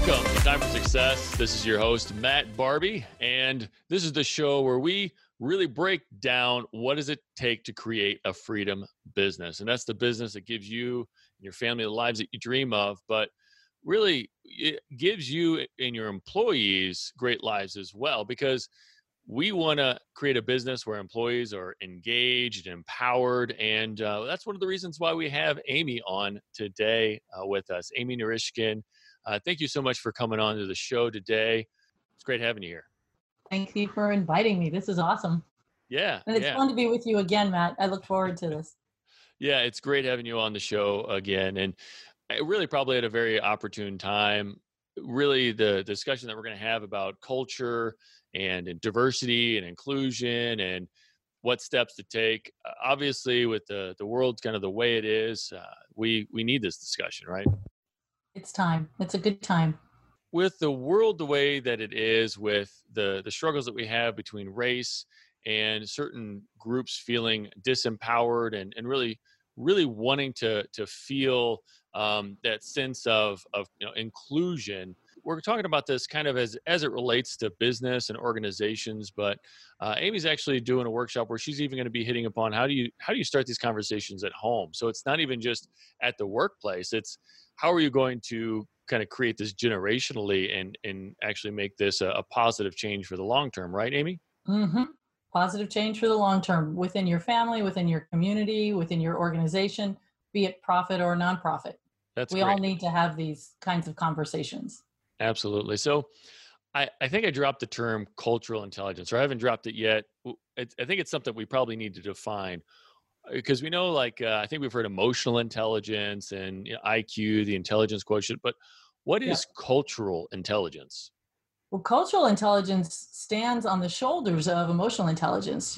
Welcome to Time for Success. This is your host, Matt Barbie, and this is the show where we really break down what does it take to create a freedom business. And that's the business that gives you and your family the lives that you dream of, but really it gives you and your employees great lives as well, because we want to create a business where employees are engaged and empowered. And that's one of the reasons why we have Amy on today with us, Amy Narishkin. Thank you so much for coming on to the show today. It's great having you here. Thank you for inviting me. This is awesome. Yeah. And it's fun to be with you again, Matt. I look forward to this. Yeah, it's great having you on the show again. And really probably at a very opportune time. Really the discussion that we're going to have about culture and diversity and inclusion and what steps to take. Obviously, with the world kind of the way it is, we need this discussion, right? It's time. It's a good time. With the world the way that it is, with the struggles that we have between race and certain groups feeling disempowered and really wanting to feel that sense of inclusion. We're talking about this kind of as it relates to business and organizations, but Amy's actually doing a workshop where she's even going to be hitting upon how do you start these conversations at home. So it's not even just at the workplace. It's how are you going to kind of create this generationally and actually make this a positive change for the long term, right, Amy? Mm-hmm. Positive change for the long term within your family, within your community, within your organization, be it profit or nonprofit. That's we great. all need to have these kinds of conversations. Absolutely. So I think I dropped the term cultural intelligence, or I haven't dropped it yet. I think it's something we probably need to define, because we know, I think we've heard emotional intelligence and IQ, the intelligence quotient, but what is cultural intelligence? Well, cultural intelligence stands on the shoulders of emotional intelligence.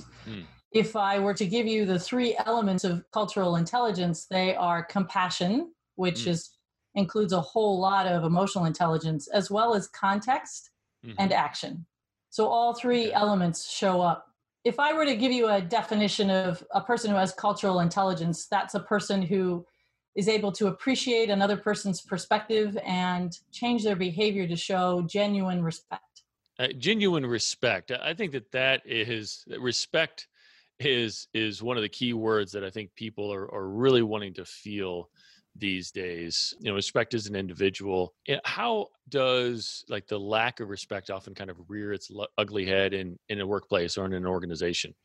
If I were to give you the three elements of cultural intelligence, they are compassion, which includes a whole lot of emotional intelligence, as well as context and action. So all three elements show up. If I were to give you a definition of a person who has cultural intelligence, that's a person who is able to appreciate another person's perspective and change their behavior to show genuine respect. Genuine respect. I think that respect is one of the key words that I think people are really wanting to feel these days. Respect as an individual. How does the lack of respect often kind of rear its ugly head in a workplace or in an organization?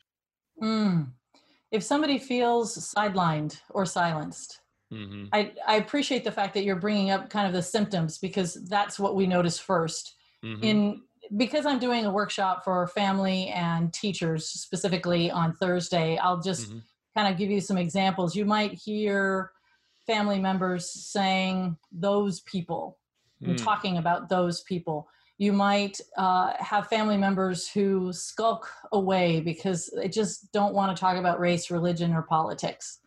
If somebody feels sidelined or silenced, I appreciate the fact that you're bringing up kind of the symptoms, because that's what we notice first. Because I'm doing a workshop for family and teachers specifically on Thursday, I'll just kind of give you some examples. You might hear family members saying those people and talking about those people. You might have family members who skulk away because they just don't want to talk about race, religion, or politics.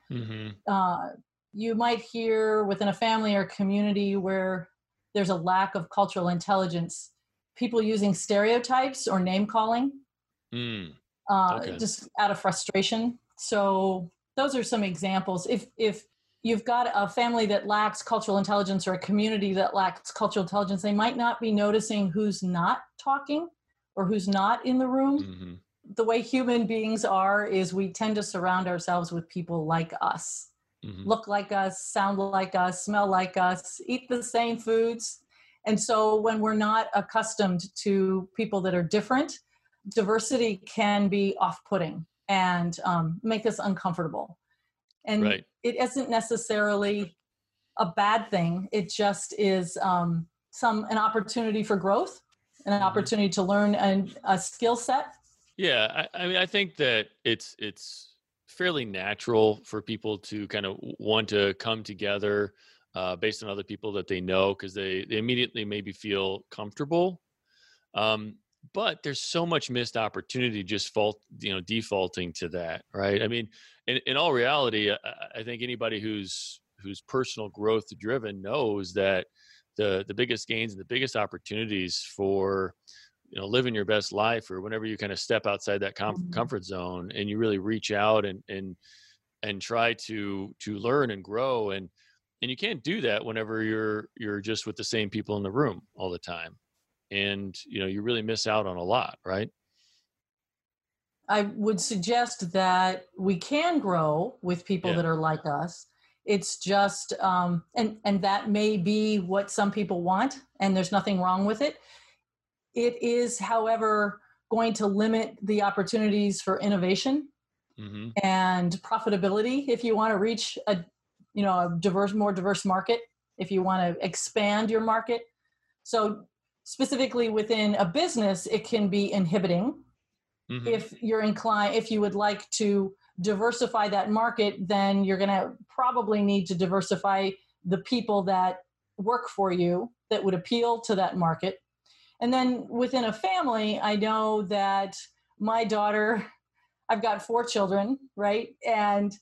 You might hear within a family or community where there's a lack of cultural intelligence, people using stereotypes or name calling, just out of frustration. So those are some examples. If you've got a family that lacks cultural intelligence or a community that lacks cultural intelligence, they might not be noticing who's not talking or who's not in the room. The way human beings are is we tend to surround ourselves with people like us. Look like us, sound like us, smell like us, eat the same foods. And so when we're not accustomed to people that are different, diversity can be off-putting and make us uncomfortable. And it isn't necessarily a bad thing. It just is an opportunity for growth, an opportunity to learn a skill set. Yeah, I mean, I think that it's fairly natural for people to kind of want to come together based on other people that they know, because they immediately maybe feel comfortable. But there's so much missed opportunity just defaulting to that, right? I mean, in all reality, I think anybody who's personal growth driven knows that the biggest gains and the biggest opportunities for living your best life, or whenever you kind of step outside that comfort zone and you really reach out and try to learn and grow. And And you can't do that whenever you're just with the same people in the room all the time. And, you really miss out on a lot, right? I would suggest that we can grow with people Yeah. that are like us. It's just, and that may be what some people want, and there's nothing wrong with it. It is, however, going to limit the opportunities for innovation Hmm. and profitability if you want to reach a more diverse market, if you want to expand your market. So specifically within a business, it can be inhibiting. Hmm. If you're inclined, if you would like to diversify that market, then you're going to probably need to diversify the people that work for you that would appeal to that market. And then within a family, I know that my daughter, I've got 4 children, right? And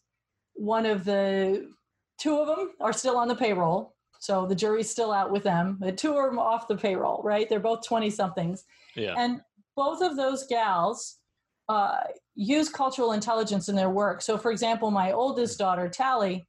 two of them are still on the payroll. So the jury's still out with them. The two are off the payroll, right? They're both 20 somethings. Yeah. And both of those gals uh, use cultural intelligence in their work. So, for example, my oldest daughter, Tally,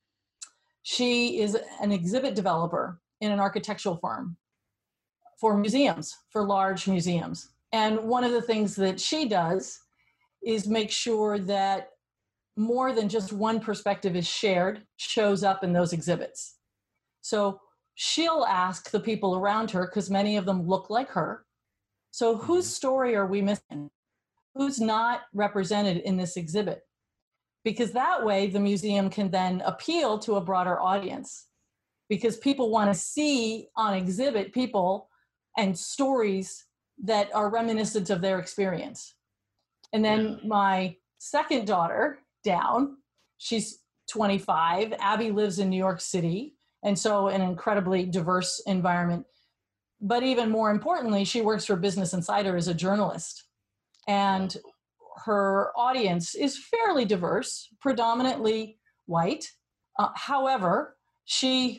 she is an exhibit developer in an architectural firm for museums, for large museums. And one of the things that she does is make sure that more than just one perspective is shared, shows up in those exhibits. So she'll ask the people around her, because many of them look like her, so whose Hmm. story are we missing? Who's not represented in this exhibit? Because that way the museum can then appeal to a broader audience, because people want to see on exhibit people and stories that are reminiscent of their experience. And Yeah. then my second daughter down, she's 25. Abby lives in New York City, and so an incredibly diverse environment. But even more importantly, she works for Business Insider as a journalist. Wow. And her audience is fairly diverse, predominantly white. However, she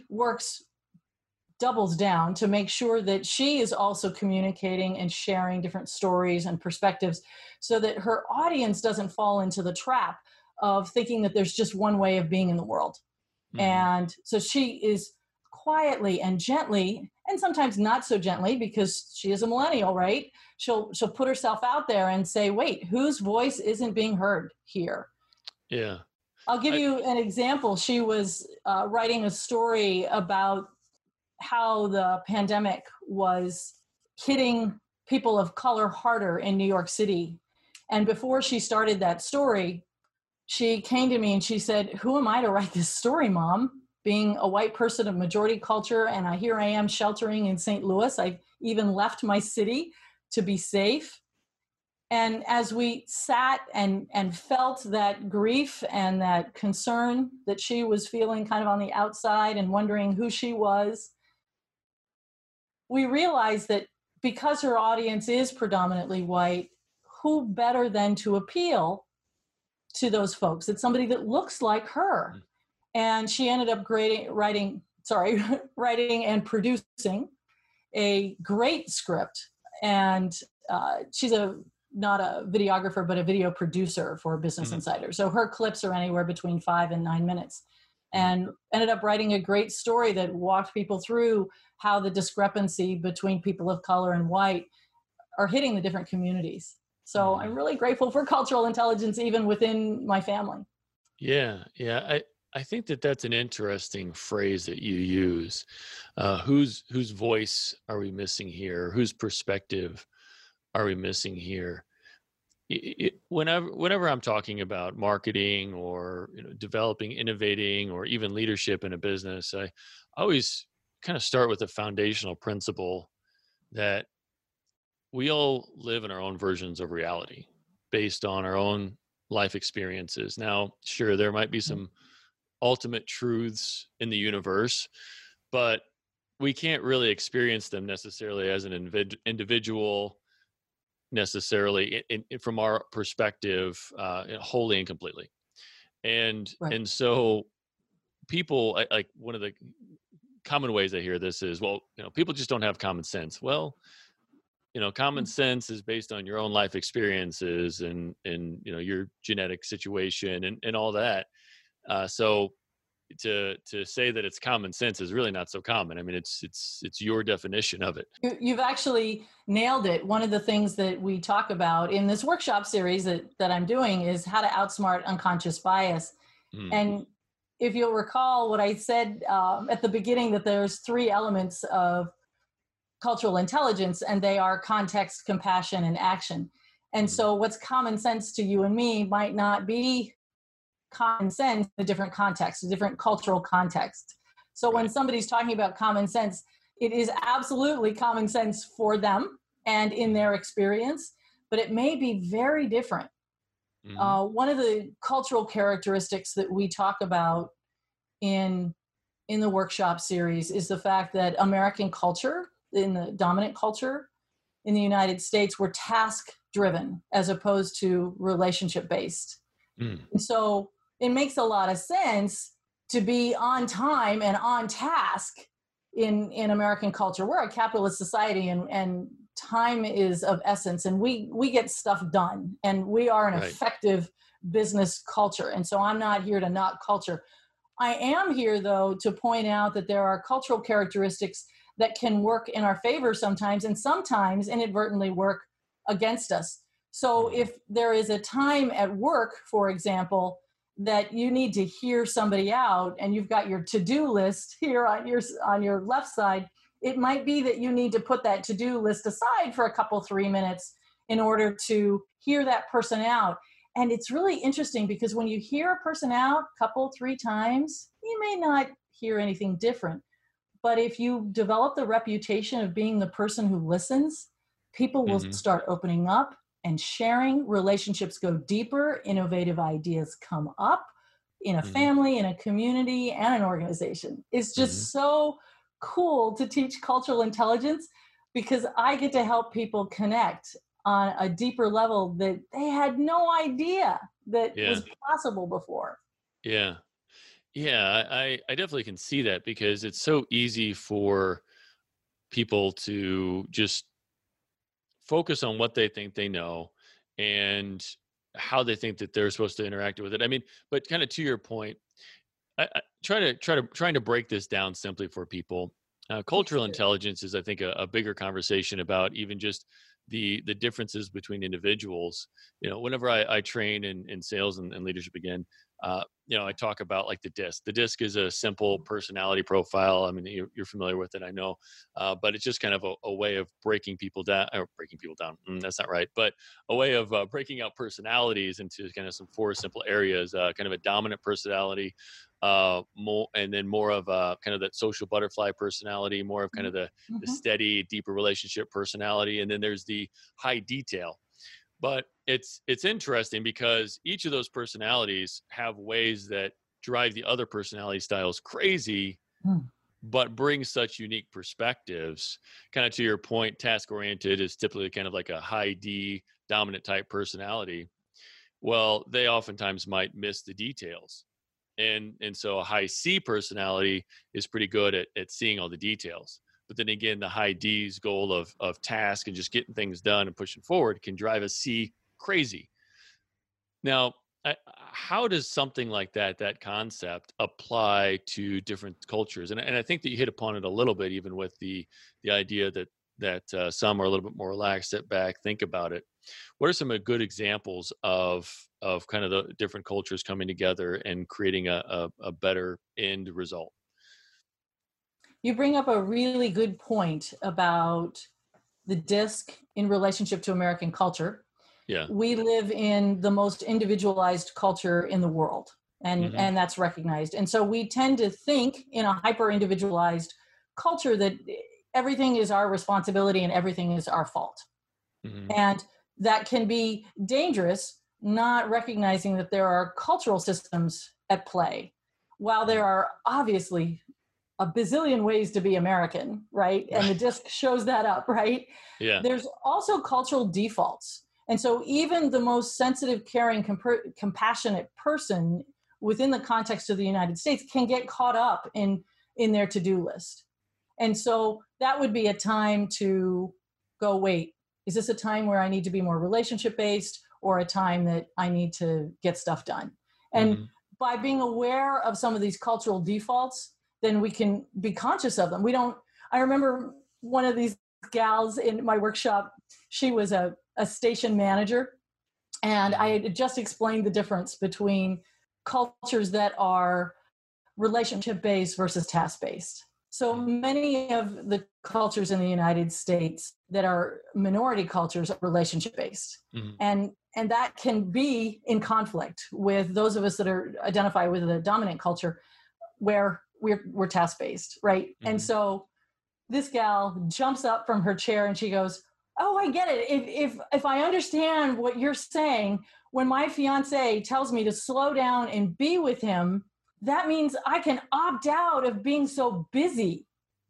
doubles down to make sure that she is also communicating and sharing different stories and perspectives, so that her audience doesn't fall into the trap of thinking that there's just one way of being in the world. Hmm. And so she is quietly and gently, and sometimes not so gently because she is a millennial, right? She'll put herself out there and say, wait, whose voice isn't being heard here? Yeah. I'll give I, you an example. She was writing a story about how the pandemic was hitting people of color harder in New York City. And before she started that story, she came to me and she said, who am I to write this story, Mom? Being a white person of majority culture, and here I am sheltering in St. Louis. I even left my city to be safe. And as we sat and felt that grief and that concern that she was feeling kind of on the outside and wondering who she was, we realized that because her audience is predominantly white, who better than to appeal to those folks? It's somebody that looks like her. And she ended up writing writing and producing a great script. And she's not a videographer, but a video producer for Business mhm, Insider. So her clips are anywhere between 5 and 9 minutes. mhm. And ended up writing a great story that walked people through how the discrepancy between people of color and white are hitting the different communities. So I'm Mhm. really grateful for cultural intelligence, even within my family. Yeah, yeah. I think that that's an interesting phrase that you use. Whose voice are we missing here? Whose perspective are we missing here? Whenever I'm talking about marketing or developing, innovating, or even leadership in a business, I always kind of start with a foundational principle that we all live in our own versions of reality based on our own life experiences. Now, sure, there might be some ultimate truths in the universe, but we can't really experience them necessarily as an individual, necessarily from our perspective, wholly and completely. Right. And so people, like one of the common ways I hear this is, well, people just don't have common sense. Well, common sense is based on your own life experiences and your genetic situation and all that. So to say that it's common sense is really not so common. I mean, it's your definition of it. You've actually nailed it. One of the things that we talk about in this workshop series that I'm doing is how to outsmart unconscious bias. Mm. And if you'll recall what I said at the beginning, that there's 3 elements of cultural intelligence, and they are context, compassion, and action. And so what's common sense to you and me might not be common sense in a different context, a different cultural context. So when somebody's talking about common sense, it is absolutely common sense for them and in their experience, but it may be very different. One of the cultural characteristics that we talk about in the workshop series is the fact that American culture, in the dominant culture in the United States, we're task driven as opposed to relationship based. And so it makes a lot of sense to be on time and on task in American culture. We're a capitalist society, and time is of essence, and we get stuff done, and we are an effective business culture. And so I'm not here to knock culture. I am here, though, to point out that there are cultural characteristics that can work in our favor sometimes, and sometimes inadvertently work against us. So if there is a time at work, for example, that you need to hear somebody out, and you've got your to-do list here on your left side, it might be that you need to put that to-do list aside for a couple, 3 minutes in order to hear that person out. And it's really interesting because when you hear a person out a couple, 3 times, you may not hear anything different. But if you develop the reputation of being the person who listens, people will start opening up and sharing. Relationships go deeper, innovative ideas come up in a family, in a community, and an organization. It's just so cool to teach cultural intelligence because I get to help people connect on a deeper level that they had no idea that was possible before. Yeah. Yeah, I definitely can see that because it's so easy for people to just focus on what they think they know and how they think that they're supposed to interact with it. I mean, but kind of to your point, I trying to break this down simply for people. Cultural intelligence is, I think, a bigger conversation about even just the differences between individuals. You know, whenever I train in sales and leadership again, you know, I talk about like the DISC. The DISC is a simple personality profile. I mean, you're familiar with it, I know, but it's just kind of a way of breaking people down. Or breaking people down. That's not right, but a way of breaking out personalities into kind of some 4 simple areas. Kind of a dominant personality, more, and then more of a kind of that social butterfly personality, more of kind of the steady, deeper relationship personality, and then there's the high detail. But it's interesting because each of those personalities have ways that drive the other personality styles crazy, but bring such unique perspectives. Kind of to your point, task oriented is typically kind of like a high D dominant type personality. Well, they oftentimes might miss the details. And so a high C personality is pretty good at seeing all the details. But then again, the high D's goal of task and just getting things done and pushing forward can drive a C crazy. Now, how does something like that concept apply to different cultures? And I think that you hit upon it a little bit, even with the idea that some are a little bit more relaxed, sit back, think about it. What are some good examples of kind of the different cultures coming together and creating a better end result? You bring up a really good point about the DISC in relationship to American culture. Yeah. We live in the most individualized culture in the world, and that's recognized. And so we tend to think in a hyper individualized culture that everything is our responsibility and everything is our fault. And that can be dangerous, not recognizing that there are cultural systems at play. While there are obviously a bazillion ways to be American, right? And the DISC shows that up, right? Yeah. There's also cultural defaults. And so even the most sensitive, caring, compassionate person within the context of the United States can get caught up in their to-do list. And so that would be a time to go, wait, is this a time where I need to be more relationship-based or a time that I need to get stuff done? And by being aware of some of these cultural defaults, then we can be conscious of them. I remember one of these gals in my workshop, she was a station manager, and I had just explained the difference between cultures that are relationship-based versus task-based. So many of the cultures in the United States that are minority cultures are relationship-based. And that can be in conflict with those of us that are identify with the dominant culture where we're task-based, right? And so this gal jumps up from her chair and she goes, "Oh, I get it. If I understand what you're saying, when my fiance tells me to slow down and be with him, that means I can opt out of being so busy,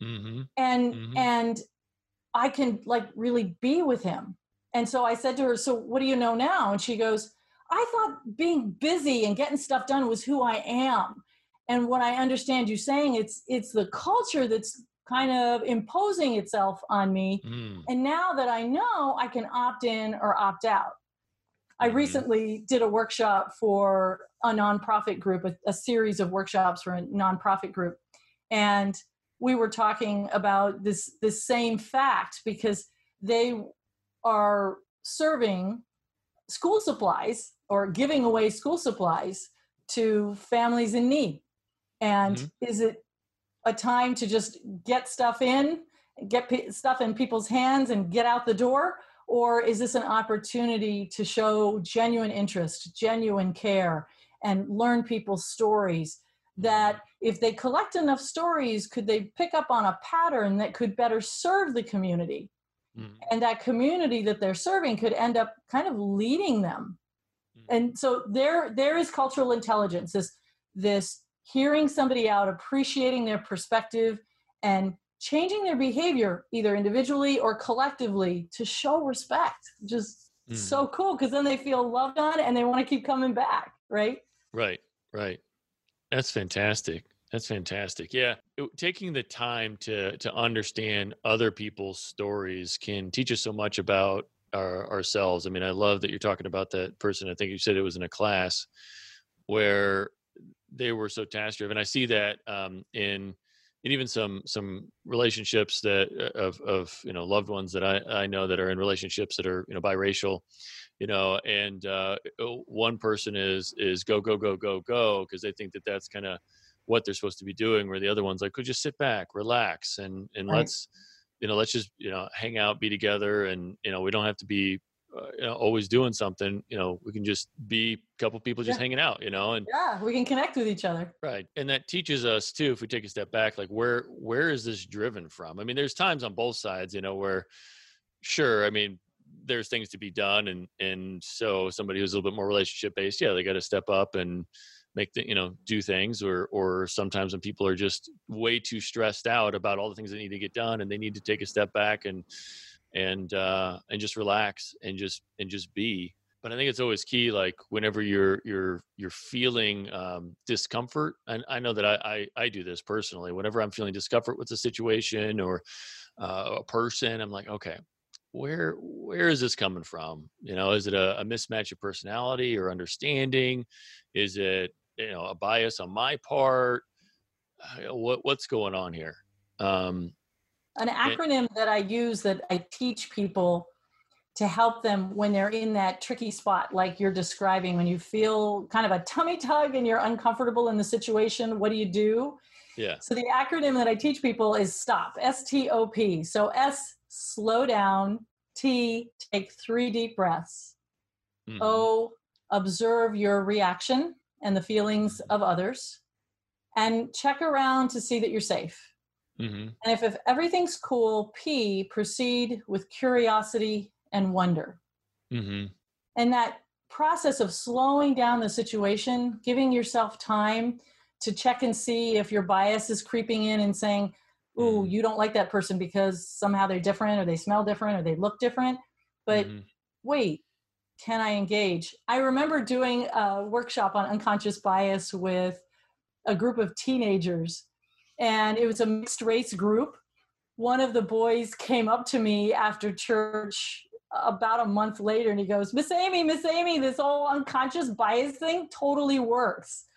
and I can like really be with him." And so I said to her, "So what do you know now?" And she goes, "I thought being busy and getting stuff done was who I am. And what I understand you saying, it's the culture that's kind of imposing itself on me. And now that I know, I can opt in or opt out." I recently did a workshop for a nonprofit group, a series of workshops for a nonprofit group. And we were talking about this same fact, because they are serving school supplies or giving away school supplies to families in need. And is it a time to just get stuff stuff in people's hands and get out the door? Or is this an opportunity to show genuine interest, genuine care, and learn people's stories? That if they collect enough stories, could they pick up on a pattern that could better serve the community? And that community that they're serving could end up kind of leading them. And so there is cultural intelligence, this hearing somebody out, appreciating their perspective, and changing their behavior, either individually or collectively, to show respect. Just so cool, because then they feel loved on and they want to keep coming back, right? Right. That's fantastic. Yeah. Taking the time to understand other people's stories can teach us so much about ourselves. I mean, I love that you're talking about that person. I think you said it was in a class where they were so task driven. I see that in even some relationships that of loved ones that I know that are in relationships that are biracial, and one person is go go go go go because they think that that's kind of what they're supposed to be doing, where the other one's like, could just sit back, relax, and Right. let's just hang out, be together, and we don't have to be always doing something. We can just be a couple people just hanging out, and Yeah, we can connect with each other. right. And that teaches us too, if we take a step back, like where is this driven from? I mean, there's times on both sides, where sure, I mean, there's things to be done, and so somebody who's a little bit more relationship based, yeah, they got to step up and make do things, or sometimes when people are just way too stressed out about all the things that need to get done, and they need to take a step back and just relax and just be. But I think it's always key, like whenever you're feeling discomfort, and I know that I do this personally. Whenever I'm feeling discomfort with a situation or a person, I'm like, okay, where is this coming from? Is it a mismatch of personality or understanding? Is it a bias on my part? What's going on here? An acronym that I use, that I teach people to help them when they're in that tricky spot, like you're describing, when you feel kind of a tummy tug and you're uncomfortable in the situation, what do you do? Yeah. So the acronym that I teach people is STOP, S-T-O-P. So S, slow down. T, take 3 deep breaths. O, observe your reaction and the feelings of others. And check around to see that you're safe. And if everything's cool, P, proceed with curiosity and wonder. And that process of slowing down the situation, giving yourself time to check and see if your bias is creeping in and saying, ooh, you don't like that person because somehow they're different, or they smell different, or they look different. But wait, can I engage? I remember doing a workshop on unconscious bias with a group of teenagers, and it was a mixed race group. One of the boys came up to me after church about a month later, and he goes, Miss Amy, this whole unconscious bias thing totally works.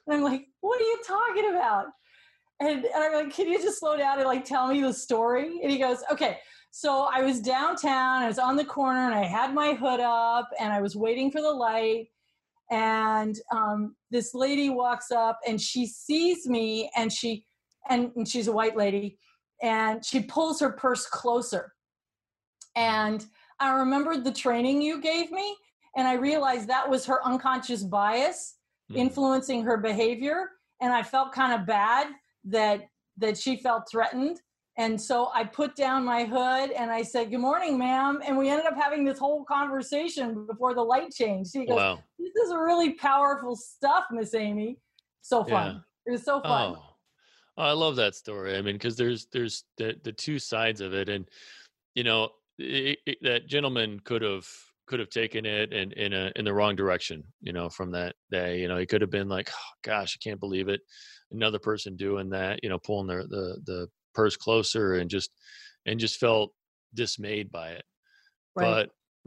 And I'm like, what are you talking about? And I'm like, can you just slow down and like tell me the story? And he goes, okay. So I was downtown, I was on the corner, and I had my hood up, and I was waiting for the light. And this lady walks up, and she sees me, and she's a white lady, and she pulls her purse closer. And I remembered the training you gave me, and I realized that was her unconscious bias influencing her behavior. And I felt kind of bad that she felt threatened. And so I put down my hood and I said, good morning, ma'am. And we ended up having this whole conversation before the light changed. He goes, Wow. this is really powerful stuff, Miss Amy. So fun. It was so fun. Oh, I love that story. I mean, because there's the two sides of it. And, you know, that gentleman could have taken it in the wrong direction, you know, from that day. You know, he could have been like, oh, gosh, I can't believe it. Another person doing that, you know, pulling the purse closer, and just felt dismayed by it. Right.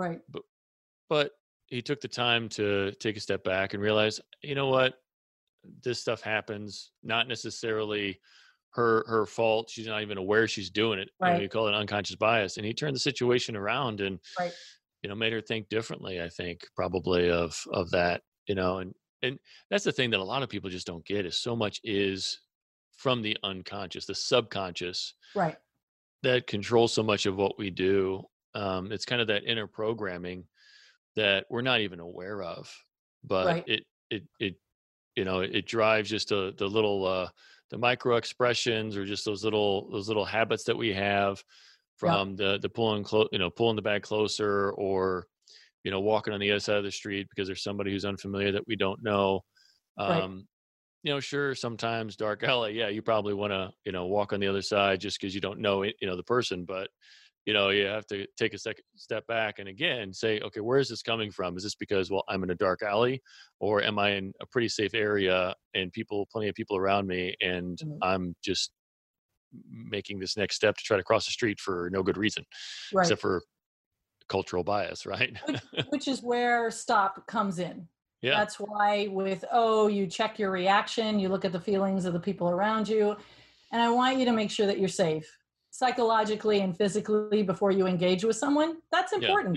But he took the time to take a step back and realize, you know what, this stuff happens, not necessarily her fault. She's not even aware she's doing it. Right. You know, you call it unconscious bias. And he turned the situation around and, right. you know, made her think differently, I think, probably of that, you know, and that's the thing that a lot of people just don't get, is so much is from the unconscious, the subconscious, right, that controls so much of what we do. It's kind of that inner programming that we're not even aware of, but right. it you know, it drives just the little the micro expressions, or just those little habits that we have from the pulling pulling the bag closer, or, you know, walking on the other side of the street because there's somebody who's unfamiliar that we don't know. Right. You know, sure, sometimes dark alley, yeah, you probably want to, you know, walk on the other side just because you don't know it, you know, the person. But, you know, you have to take a step back and again say, okay, where is this coming from? Is this because, well, I'm in a dark alley, or am I in a pretty safe area and plenty of people around me, and I'm just making this next step to try to cross the street for no good reason, right. except for cultural bias, right? which is where stop comes in. Yeah. That's why you check your reaction, you look at the feelings of the people around you, and I want you to make sure that you're safe psychologically and physically before you engage with someone. That's important.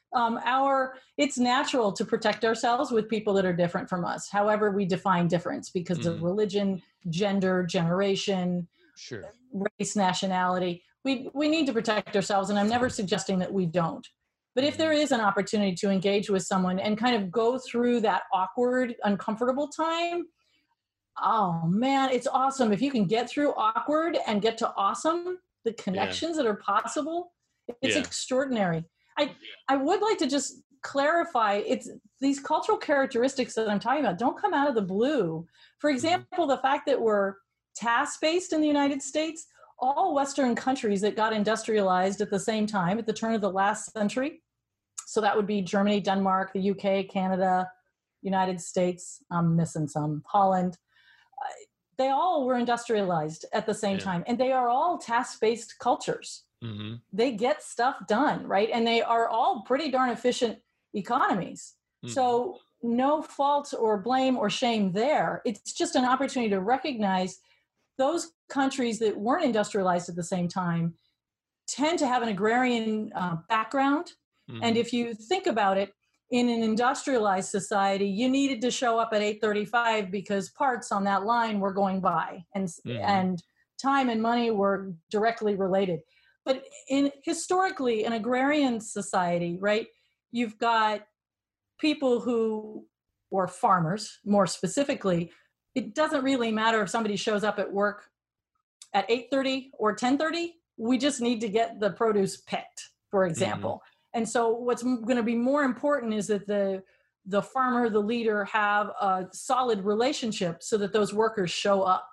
It's natural to protect ourselves with people that are different from us. However, we define difference because of religion, gender, generation, sure, race, nationality. We need to protect ourselves, and I'm never suggesting that we don't. But if there is an opportunity to engage with someone and kind of go through that awkward, uncomfortable time, oh man, it's awesome. If you can get through awkward and get to awesome, the connections that are possible, it's extraordinary. I would like to just clarify, it's these cultural characteristics that I'm talking about don't come out of the blue. For example, the fact that we're task-based in the United States, all Western countries that got industrialized at the same time at the turn of the last century, so that would be Germany, Denmark, the UK, Canada, United States, I'm missing some, Holland. They all were industrialized at the same time, and they are all task-based cultures. They get stuff done, right? And they are all pretty darn efficient economies. So no fault or blame or shame there. It's just an opportunity to recognize those countries that weren't industrialized at the same time tend to have an agrarian background. And if you think about it, in an industrialized society, you needed to show up at 8:35 because parts on that line were going by, and time and money were directly related. But historically, an agrarian society, right, you've got people who, or farmers more specifically, it doesn't really matter if somebody shows up at work at 8:30 or 10:30. We just need to get the produce picked, for example. And so what's going to be more important is that the farmer, the leader, have a solid relationship so that those workers show up.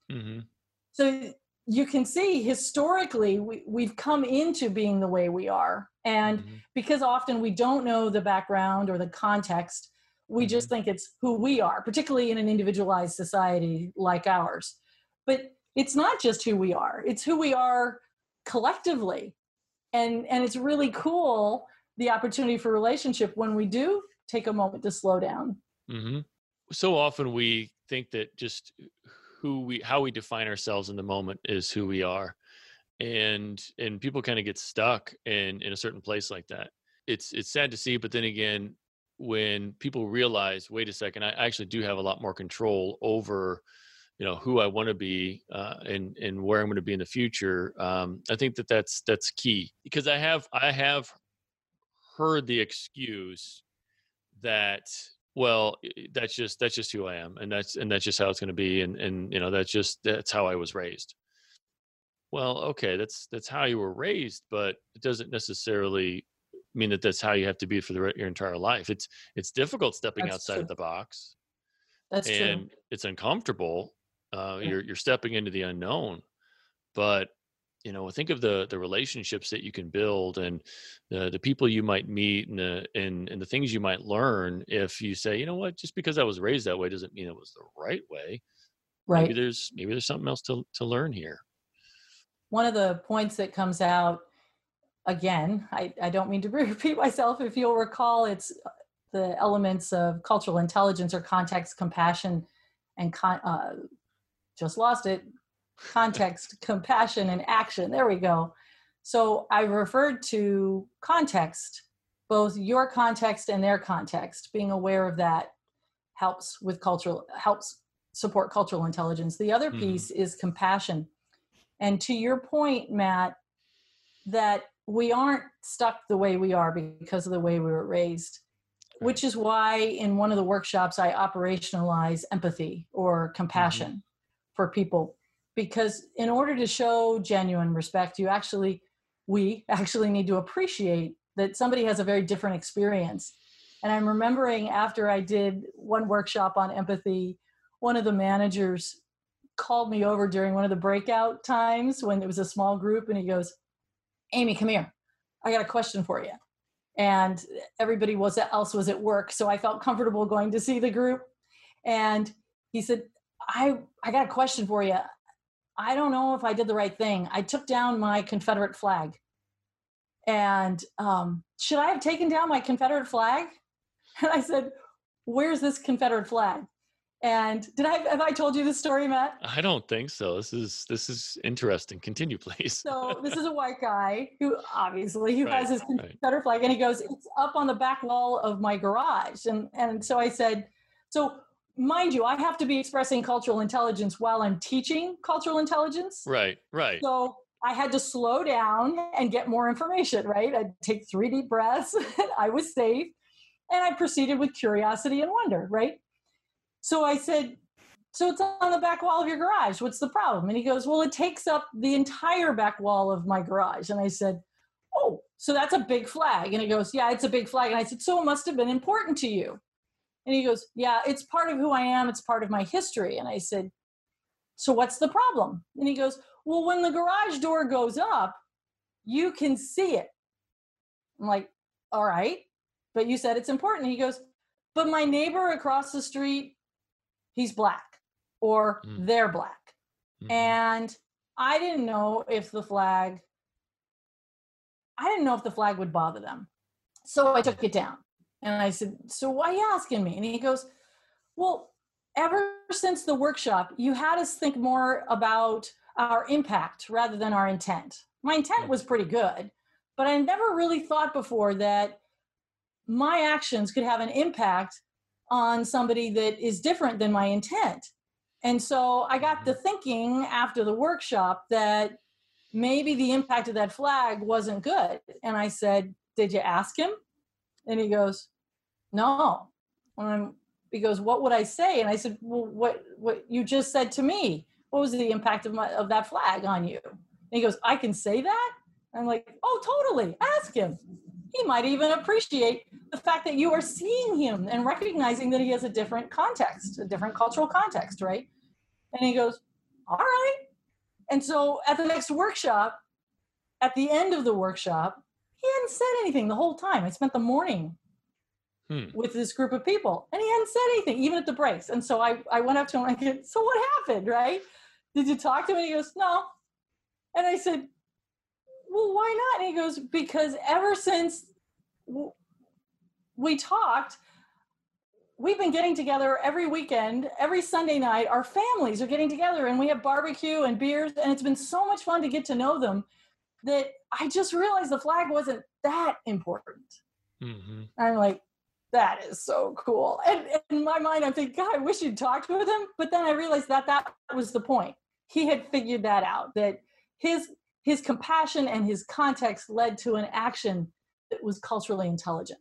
So you can see historically we've come into being the way we are. And because often we don't know the background or the context, we just think it's who we are, particularly in an individualized society like ours. But it's not just who we are, it's who we are collectively. And it's really cool, the opportunity for relationship when we do take a moment to slow down. So often we think that just how we define ourselves in the moment is who we are. And people kind of get stuck in a certain place like that. It's sad to see, but then again, when people realize, wait a second, I actually do have a lot more control over, who I want to be, and where I'm going to be in the future. I think that's key, because I have heard the excuse that, well, that's just who I am, and that's just how it's going to be, and that's how I was raised. Well, okay, that's how you were raised, but it doesn't necessarily mean that that's how you have to be for your entire life. It's difficult stepping That's outside of true. the box, That's true. and it's uncomfortable. Yeah. You're stepping into the unknown, but think of the relationships that you can build, and the people you might meet, and the things you might learn if you say, you know what, just because I was raised that way doesn't mean it was the right way. Maybe Right. there's something else to learn here. One of the points that comes out, again, I don't mean to repeat myself. If you'll recall, it's the elements of cultural intelligence or context, compassion, and just lost it. Context, compassion, and action. There we go. So I referred to context, both your context and their context. Being aware of that helps support cultural intelligence. The other Hmm. piece is compassion. And to your point, Matt, that we aren't stuck the way we are because of the way we were raised, Right. which is why in one of the workshops I operationalize empathy or Hmm. compassion for people. Because in order to show genuine respect, we actually need to appreciate that somebody has a very different experience. And I'm remembering after I did one workshop on empathy, one of the managers called me over during one of the breakout times when it was a small group, and he goes, Amy, come here. I got a question for you. And everybody else was at work, so I felt comfortable going to see the group. And he said, I got a question for you. I don't know if I did the right thing. I took down my Confederate flag. And should I have taken down my Confederate flag? And I said, where's this Confederate flag? And have I told you this story, Matt? I don't think so. This is interesting. Continue, please. So this is a white guy who Right. has his Right. Confederate flag, and he goes, "It's up on the back wall of my garage." And so I said, "So mind you, I have to be expressing cultural intelligence while I'm teaching cultural intelligence. Right. Right. So I had to slow down and get more information. Right? I'd take 3 deep breaths. I was safe, and I proceeded with curiosity and wonder. Right? So I said, so it's on the back wall of your garage. What's the problem? And he goes, well, it takes up the entire back wall of my garage. And I said, oh, so that's a big flag. And he goes, yeah, it's a big flag. And I said, so it must have been important to you. And he goes, yeah, it's part of who I am. It's part of my history. And I said, so what's the problem? And he goes, well, when the garage door goes up, you can see it. I'm like, all right, but you said it's important. He goes, but my neighbor across the street, he's black, or they're black. Mm-hmm. And I didn't know if the flag would bother them. So I took it down. And I said, so why are you asking me? And he goes, well, ever since the workshop, you had us think more about our impact rather than our intent. My intent was pretty good, but I never really thought before that my actions could have an impact on somebody that is different than my intent. And so I got to thinking after the workshop that maybe the impact of that flag wasn't good. And I said, did you ask him? And he goes, no. He goes, what would I say? And I said, well, what you just said to me, what was the impact of that flag on you? And he goes, I can say that? And I'm like, oh, totally. Ask him. He might even appreciate the fact that you are seeing him and recognizing that he has a different context, a different cultural context, right? And he goes, all right. And so at the next workshop, at the end of the workshop, he hadn't said anything the whole time. I spent the morning with this group of people, and he hadn't said anything, even at the breaks. And so I went up to him and I said, so what happened, right? Did you talk to him? And he goes, no. And I said, well, why not? And he goes, because ever since we talked, we've been getting together every weekend, every Sunday night. Our families are getting together and we have barbecue and beers, and it's been so much fun to get to know them that I just realized the flag wasn't that important. Mm-hmm. I'm like, that is so cool. And in my mind, I'm thinking, God, I wish you'd talked with him. But then I realized that was the point. He had figured that out, that his compassion and his context led to an action that was culturally intelligent.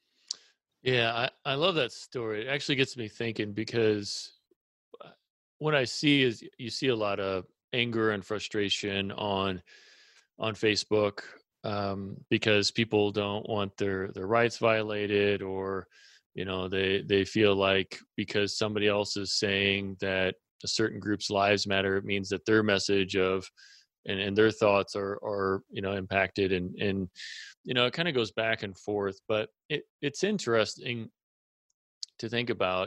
Yeah, I love that story. It actually gets me thinking, because what I see is you see a lot of anger and frustration on Facebook, because people don't want their rights violated, or they feel like because somebody else is saying that a certain group's lives matter, it means that their message of and their thoughts are impacted, and it kind of goes back and forth. But it's interesting to think about.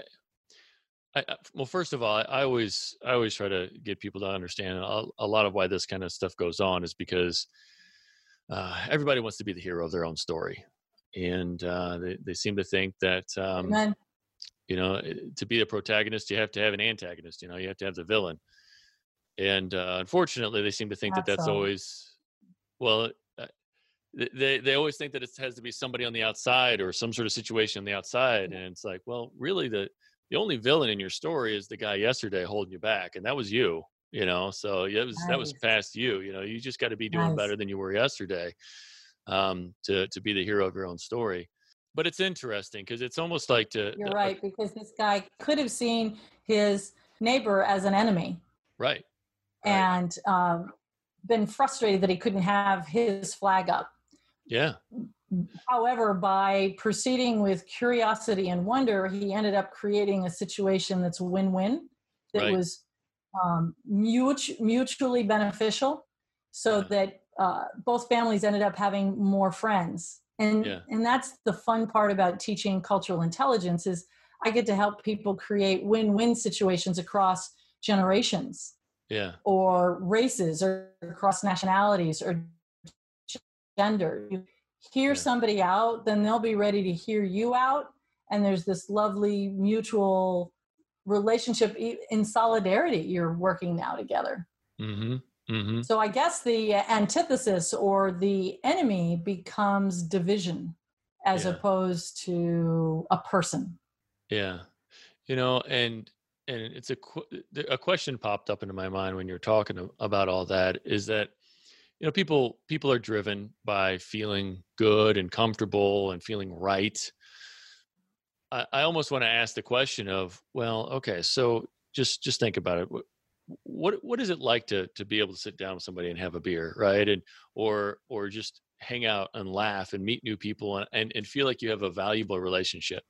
Well, first of all, I always try to get people to understand a lot of why this kind of stuff goes on is because everybody wants to be the hero of their own story, and they seem to think that Amen. to be a protagonist, you have to have an antagonist. You have to have the villain, and unfortunately, they seem to think that That's that's always well. They always think that it has to be somebody on the outside or some sort of situation on the outside, and it's like, well, really, the only villain in your story is the guy yesterday holding you back, and that was you. So that was nice. past you. You just got to be doing better than you were yesterday, to be the hero of your own story. But it's interesting because it's almost like You're right, because this guy could have seen his neighbor as an enemy, right, and been frustrated that he couldn't have his flag up. Yeah. However, by proceeding with curiosity and wonder, he ended up creating a situation that's win-win, that was mutually beneficial, so that both families ended up having more friends. And that's the fun part about teaching cultural intelligence, is I get to help people create win-win situations across generations, or races, or across nationalities, or gender. You hear somebody out, then they'll be ready to hear you out, and there's this lovely mutual relationship in solidarity. You're working now together. Mm-hmm. Mm-hmm. So I guess the antithesis or the enemy becomes division, as opposed to a person. Yeah. And it's a question popped up into my mind when you're talking about all that, is that people are driven by feeling good and comfortable and feeling right. I almost want to ask the question of, well, okay, so just think about it. What is it like to be able to sit down with somebody and have a beer, right? And or just hang out and laugh and meet new people and feel like you have a valuable relationship.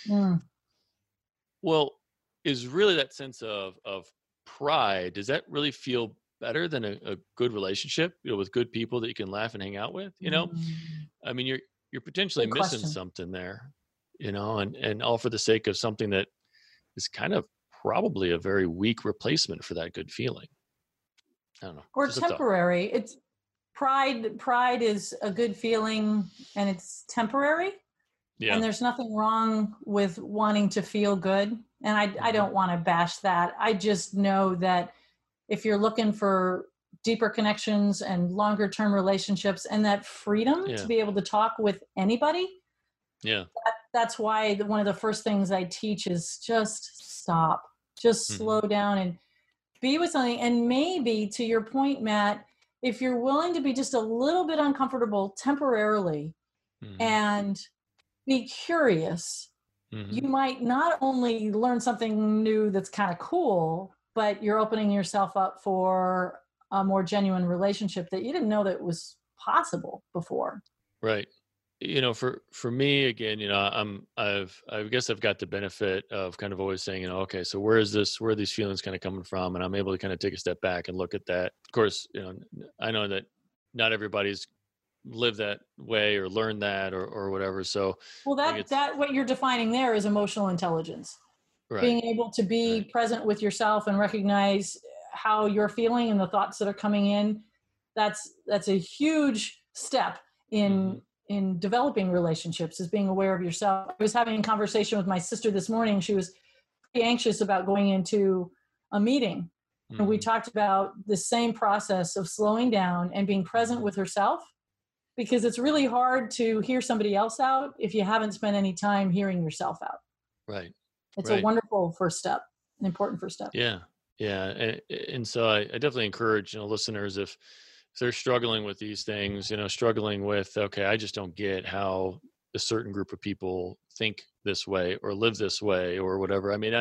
Well, is really that sense of pride, does that really feel better than a good relationship, with good people that you can laugh and hang out with? I mean, you're potentially missing something there, and all for the sake of something that is kind of probably a very weak replacement for that good feeling. I don't know. Or temporary. It's pride is a good feeling, and it's temporary. Yeah. And there's nothing wrong with wanting to feel good. And I don't want to bash that. I just know that if you're looking for deeper connections and longer term relationships and that freedom to be able to talk with anybody, that's why one of the first things I teach is just stop, just slow down and be with something. And maybe, to your point, Matt, if you're willing to be just a little bit uncomfortable temporarily and be curious, you might not only learn something new that's kind of cool, but you're opening yourself up for a more genuine relationship that you didn't know that was possible before. Right. For me, again, I guess I've got the benefit of kind of always saying, okay, so where are these feelings kind of coming from? And I'm able to kind of take a step back and look at that. Of course, I know that not everybody's lived that way or learned that or whatever. So, well, that what you're defining there is emotional intelligence. Right. Being able to be present with yourself and recognize how you're feeling and the thoughts that are coming in. That's a huge step in in developing relationships is being aware of yourself. I was having a conversation with my sister this morning. She was pretty anxious about going into a meeting. And we talked about the same process of slowing down and being present with herself, because it's really hard to hear somebody else out if you haven't spent any time hearing yourself out. Right. It's Right. a wonderful first step, an important first step. Yeah. Yeah. And so I definitely encourage, listeners, if they're struggling with these things, struggling with, okay, I just don't get how a certain group of people think this way or live this way or whatever. I mean,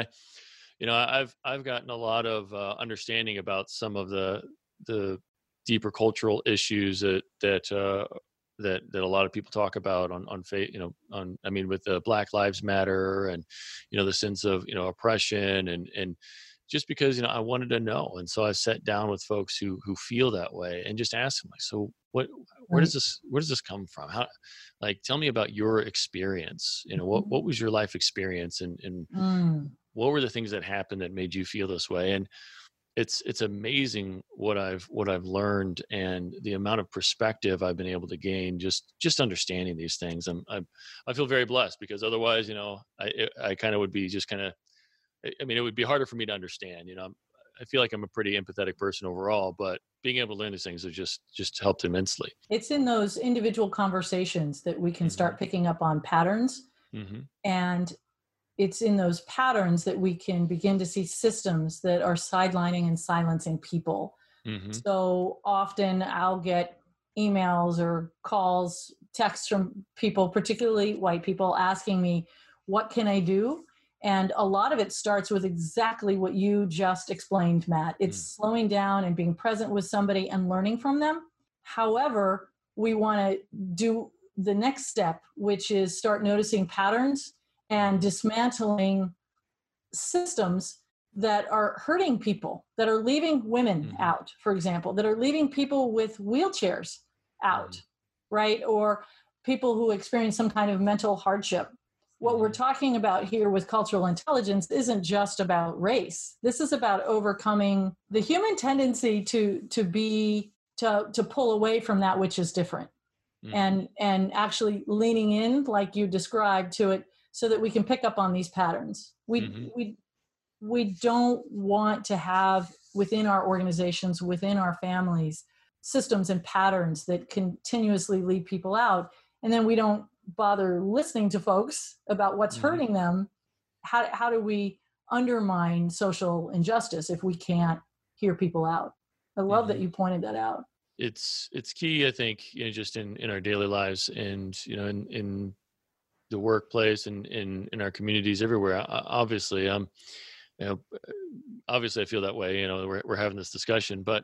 I've gotten a lot of understanding about some of the deeper cultural issues that a lot of people talk about with the Black Lives Matter and the sense of oppression and just because I wanted to know, and so I sat down with folks who feel that way and just asked them, like, so where does this come from? How, like, tell me about your experience. What was your life experience, and what were the things that happened that made you feel this way? And it's amazing what I've learned and the amount of perspective I've been able to gain just understanding these things. I feel very blessed, because otherwise, I kind of would be just kind of, I mean, it would be harder for me to understand. I feel like I'm a pretty empathetic person overall, but being able to learn these things have just helped immensely. It's in those individual conversations that we can start picking up on patterns. And it's in those patterns that we can begin to see systems that are sidelining and silencing people. So often I'll get emails or calls, texts from people, particularly white people, asking me, what can I do? And a lot of it starts with exactly what you just explained, Matt. It's slowing down and being present with somebody and learning from them. However, we want to do the next step, which is start noticing patterns and dismantling systems that are hurting people, that are leaving women out, for example, that are leaving people with wheelchairs out, right? Or people who experience some kind of mental hardship. What we're talking about here with cultural intelligence isn't just about race. This is about overcoming the human tendency to pull away from that which is different, and actually leaning in, like you described, to it, so that we can pick up on these patterns. We don't want to have within our organizations, within our families, systems and patterns that continuously lead people out, and then we don't bother listening to folks about what's hurting them. How do we undermine social injustice if we can't hear people out? I love that you pointed that out. It's key, I think, just in our daily lives, and in the workplace and in our communities everywhere. Obviously, obviously I feel that way. We're having this discussion, but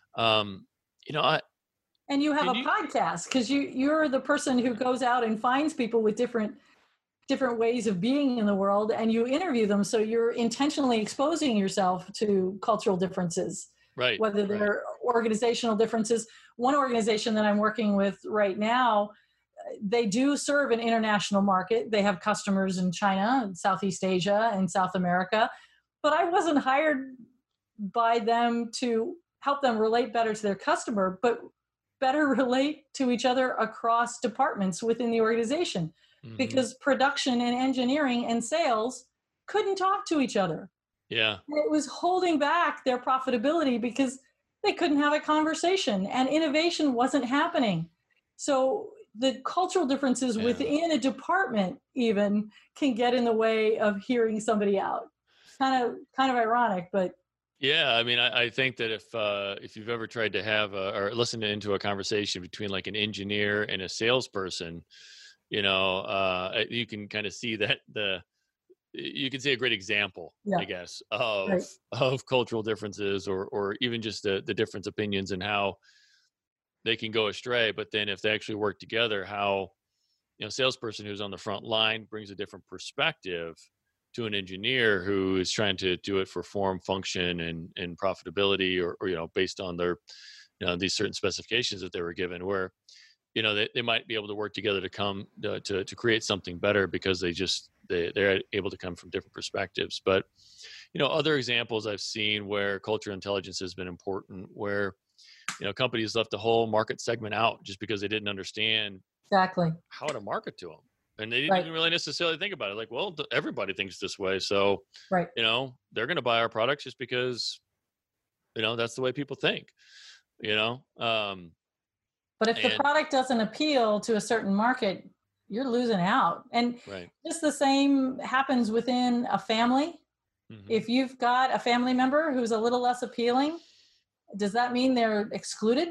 and you have a podcast, because you're the person who goes out and finds people with different ways of being in the world, and you interview them. So you're intentionally exposing yourself to cultural differences, right? Whether they're organizational differences. One organization that I'm working with right now, they do serve an international market. They have customers in China, Southeast Asia, and South America. But I wasn't hired by them to help them relate better to their customer, but better relate to each other across departments within the organization, because production and engineering and sales couldn't talk to each other. Yeah. And it was holding back their profitability because they couldn't have a conversation, and innovation wasn't happening. So the cultural differences within a department even can get in the way of hearing somebody out. Kind of ironic, but yeah, I mean, I think that if you've ever tried to have or listen into a conversation between like an engineer and a salesperson, you can kind of see that you can see a great example, I guess, of cultural differences, or even just the different opinions and how they can go astray. But then if they actually work together, how salesperson who's on the front line brings a different perspective to an engineer who is trying to do it for form, function, and profitability, or based on their these certain specifications that they were given, where they might be able to work together to come to create something better, because they're able to come from different perspectives. But other examples I've seen where cultural intelligence has been important, where companies left the whole market segment out just because they didn't understand Exactly. how to market to them. And they didn't Right. even really necessarily think about it. Like, well, everybody thinks this way. So, Right. they're going to buy our products just because, that's the way people think, you know? But if the And product doesn't appeal to a certain market, you're losing out. And right. just the same happens within a family. Hmm. If you've got a family member who's a little less appealing, does that mean they're excluded?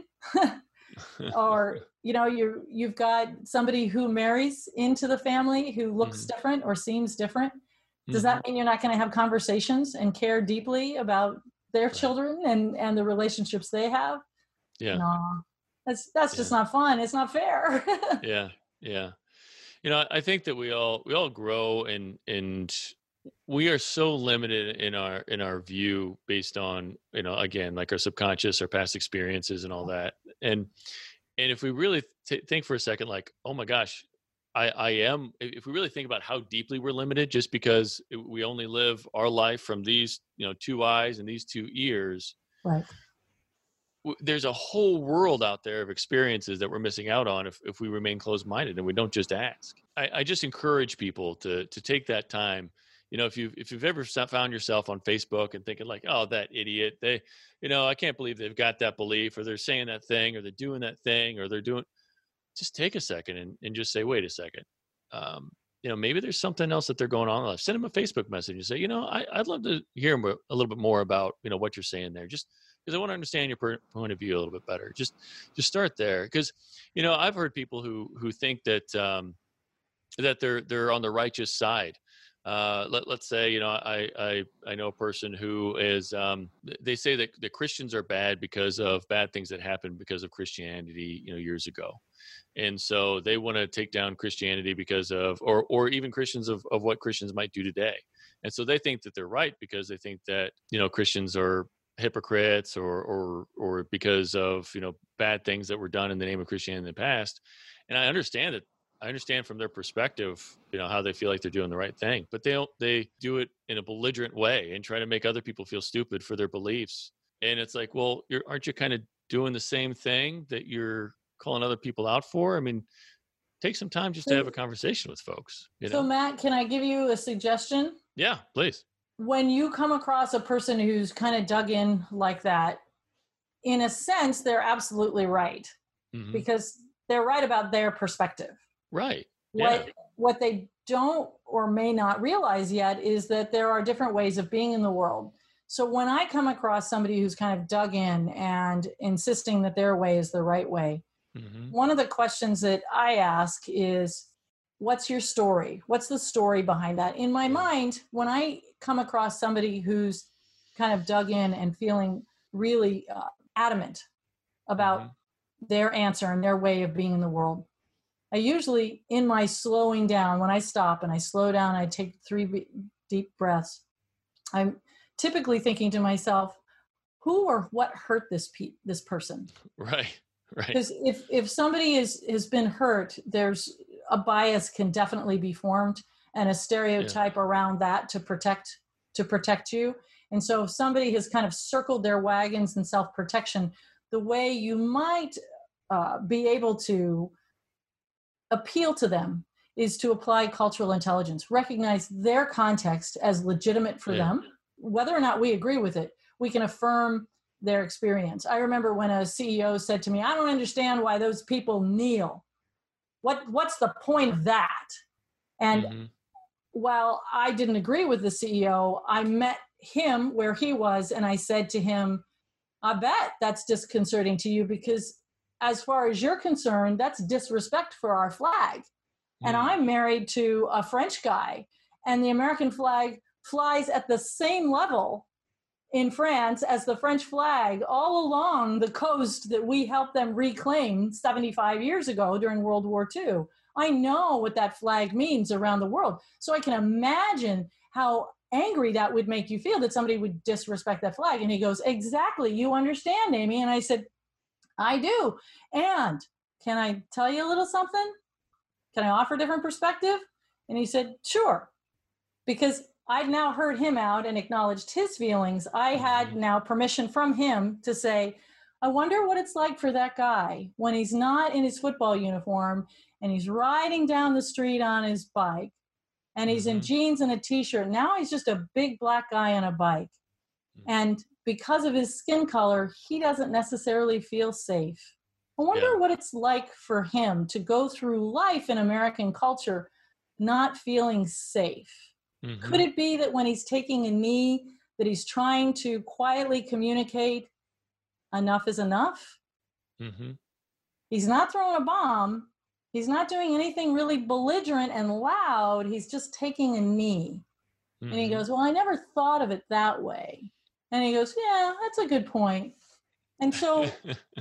Or you've got somebody who marries into the family who looks Hmm. different or seems different. Does Hmm. that mean you're not going to have conversations and care deeply about their Right. children and the relationships they have? Yeah. No, that's just Yeah. not fun. It's not fair. Yeah. Yeah. I think that we all grow, and we are so limited in our view based on, again, like our subconscious, our past experiences and all that. And if we really think for a second, like, oh my gosh, I am, if we really think about how deeply we're limited just because we only live our life from these, two eyes and these two ears, Right. there's a whole world out there of experiences that we're missing out on if we remain closed-minded and we don't just ask. I just encourage people to take that time. If you've ever found yourself on Facebook and thinking like, oh, that idiot, I can't believe they've got that belief, or they're saying that thing, or they're doing that thing, or they're doing, just take a second and just say, wait a second. Maybe there's something else that they're going on. Send them a Facebook message and say, I'd love to hear a little bit more about, what you're saying there. Just because I want to understand your point of view a little bit better. Just start there. Because, I've heard people who think that they're on the righteous side. Let's say, I know a person who is, they say that the Christians are bad because of bad things that happened because of Christianity, years ago. And so they want to take down Christianity because of, or even Christians of what Christians might do today. And so they think that they're right because they think that, Christians are hypocrites, or because of, bad things that were done in the name of Christianity in the past. And I understand from their perspective, how they feel like they're doing the right thing, but they do it in a belligerent way and try to make other people feel stupid for their beliefs. And it's like, well, aren't you kind of doing the same thing that you're calling other people out for? I mean, take some time just to have a conversation with folks, So, Matt, can I give you a suggestion? Yeah, please. When you come across a person who's kind of dug in like that, in a sense, they're absolutely right, Hmm. because they're right about their perspective. Right. Yeah. What they don't or may not realize yet is that there are different ways of being in the world. So when I come across somebody who's kind of dug in and insisting that their way is the right way, Hmm. one of the questions that I ask is, what's your story? What's the story behind that? In my Yeah. mind, when I come across somebody who's kind of dug in and feeling really adamant about Hmm. their answer and their way of being in the world, I usually, in my slowing down, when I stop and I slow down, I take deep breaths. I'm typically thinking to myself, who or what hurt this person? Right. Right. Because if somebody has been hurt, there's a bias can definitely be formed, and a Yeah. stereotype around that to protect you. And so if somebody has kind of circled their wagons in self-protection, the way you might be able to appeal to them is to apply cultural intelligence, recognize their context as legitimate for Yeah. them. Whether or not we agree with it, we can affirm their experience. I remember when a CEO said to me, I don't understand why those people kneel. What's the point of that? And Hmm. while I didn't agree with the CEO, I met him where he was and I said to him, I bet that's disconcerting to you because, as far as you're concerned, that's disrespect for our flag. And Mm. I'm married to a French guy, and the American flag flies at the same level in France as the French flag all along the coast that we helped them reclaim 75 years ago during World War II. I know what that flag means around the world. So I can imagine how angry that would make you feel that somebody would disrespect that flag. And he goes, exactly, you understand, Amy. And I said, I do. And can I tell you a little something? Can I offer a different perspective? And he said, sure. Because I'd now heard him out and acknowledged his feelings. I had Mhm. now permission from him to say, I wonder what it's like for that guy when he's not in his football uniform and he's riding down the street on his bike and he's in Hmm. jeans and a t-shirt. Now he's just a big black guy on a bike. And because of his skin color, he doesn't necessarily feel safe. I Yeah. wonder what it's like for him to go through life in American culture not feeling safe. Could Hmm. it be that when he's taking a knee, that he's trying to quietly communicate enough is enough? Hmm. He's not throwing a bomb. He's not doing anything really belligerent and loud. He's just taking a knee. And he Hmm. goes, well, I never thought of it that way. And he goes, yeah, that's a good point. And so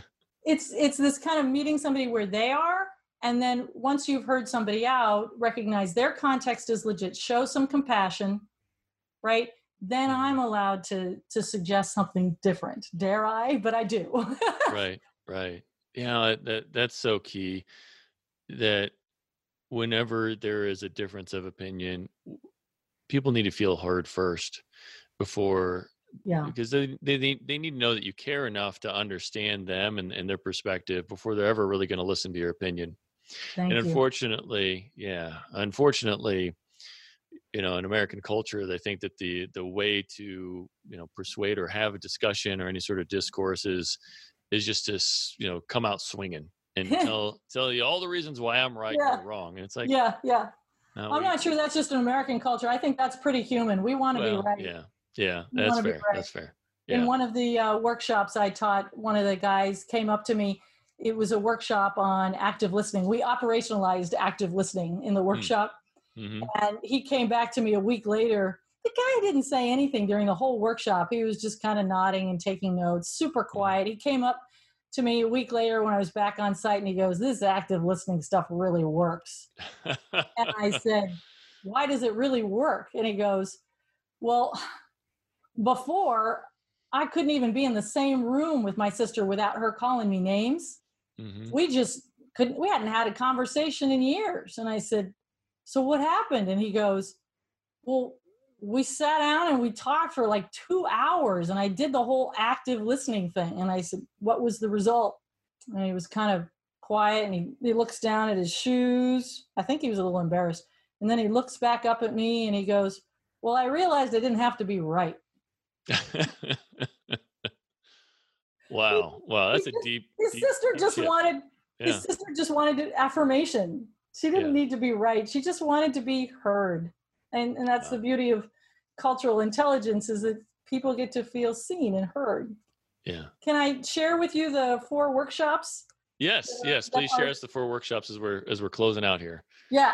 it's this kind of meeting somebody where they are, and then once you've heard somebody out, recognize their context is legit, show some compassion, right? Then I'm Hmm. allowed to suggest something different. Dare I? But I do. Right. Right. Yeah. That's so key. That whenever there is a difference of opinion, people need to feel heard first before, Yeah. because they need to know that you care enough to understand them and their perspective before they're ever really going to listen to your opinion. And Thank you. unfortunately, in American culture, they think that the way to, persuade or have a discussion or any sort of discourse is just to come out swinging and tell you all the reasons why I'm right and Yeah. you're wrong. And it's like, Yeah. Yeah. no, I'm not sure that's just an American culture. I think that's pretty human. We want to be well, right. yeah, yeah, We want that's to be fair. right. That's fair. In Yeah. one of the workshops I taught, one of the guys came up to me. It was a workshop on active listening. We operationalized active listening in the Mm, workshop. mm-hmm. And he came back to me a week later. The guy didn't say anything during the whole workshop. He was just kind of nodding and taking notes, super quiet. He came up to me a week later when I was back on site and he goes, this active listening stuff really works. And I said, why does it really work? And he goes, well, before I couldn't even be in the same room with my sister without her calling me names. Hmm. We just couldn't, we hadn't had a conversation in years. And I said, so what happened? And he goes, well, we sat down and we talked for like 2 hours and I did the whole active listening thing. And I said, what was the result? And he was kind of quiet and he looks down at his shoes. I think he was a little embarrassed. And then he looks back up at me and he goes, well, I realized I didn't have to be right. Wow. Wow. He That's a just, deep, his deep, sister deep just shit. wanted Yeah. his sister just wanted affirmation. She didn't Yeah. need to be right. She just wanted to be heard. And that's the Wow. beauty of cultural intelligence is that people get to feel seen and heard. Yeah. Can I share with you the 4 workshops? Yes. Yes. That Please share are, us the 4 workshops as we're closing out here. yeah,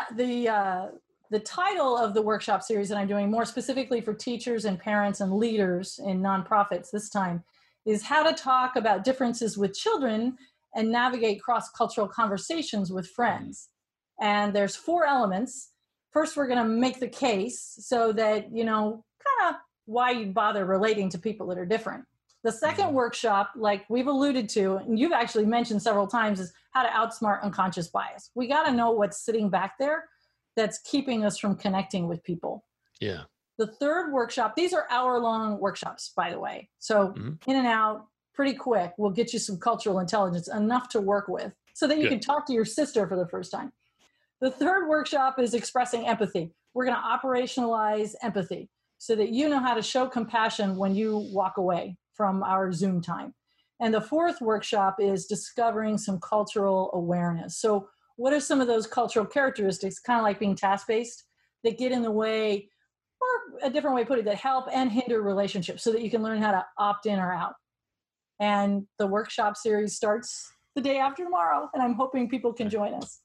the title of the workshop series that I'm doing more specifically for teachers and parents and leaders in nonprofits this time is how to talk about differences with children and navigate cross-cultural conversations with Mm, friends. And there's 4 elements. First, we're going to make the case so that you know kind of why you bother relating to people that are different. The second mhm. workshop, like we've alluded to, and you've actually mentioned several times, is how to outsmart unconscious bias. We got to know what's sitting back there that's keeping us from connecting with people. Yeah. The third workshop, these are hour-long workshops, by the way. So Hmm. in and out, pretty quick. We'll get you some cultural intelligence, enough to work with, so that you Good. can talk to your sister for the first time. The third workshop is expressing empathy. We're going to operationalize empathy so that you know how to show compassion when you walk away from our Zoom time. And the fourth workshop is discovering some cultural awareness. So, what are some of those cultural characteristics, kind of like being task based, that get in the way, or a different way to put it, that help and hinder relationships so that you can learn how to opt in or out? And the workshop series starts the day after tomorrow, and I'm hoping people can join us.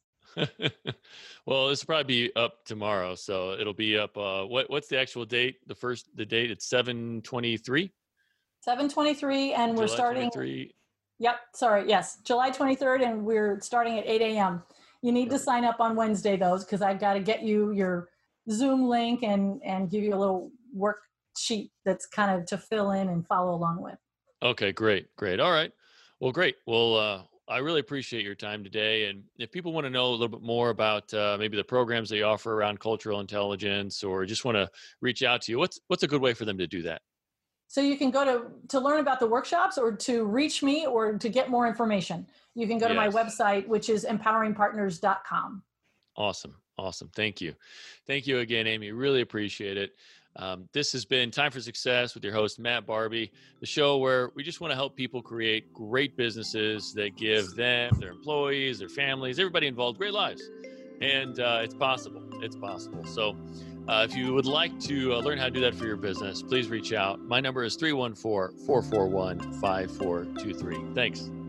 Well, this will probably be up tomorrow, so it'll be up. What's the actual date? The date. It's 7/23, 7:23, and we're July starting. 23. Yep, sorry, yes, July 23rd, and we're starting at 8 a.m. You need to Perfect. sign up on Wednesday, though, because I've got to get you your Zoom link and give you a little worksheet that's kind of to fill in and follow along with. Okay, great, great. All right. Well, great. Well, I really appreciate your time today. And if people want to know a little bit more about maybe the programs they offer around cultural intelligence, or just want to reach out to you, what's a good way for them to do that? So you can go to learn about the workshops or to reach me or to get more information. You can go to my website, which is empoweringpartners.com. Awesome. Thank you. Thank you again, Amy. Really appreciate it. This has been Time for Success with your host, Matt Barbie, the show where we just want to help people create great businesses that give them, their employees, their families, everybody involved great lives. And it's possible. It's possible. So if you would like to learn how to do that for your business, please reach out. My number is 314-441-5423. Thanks.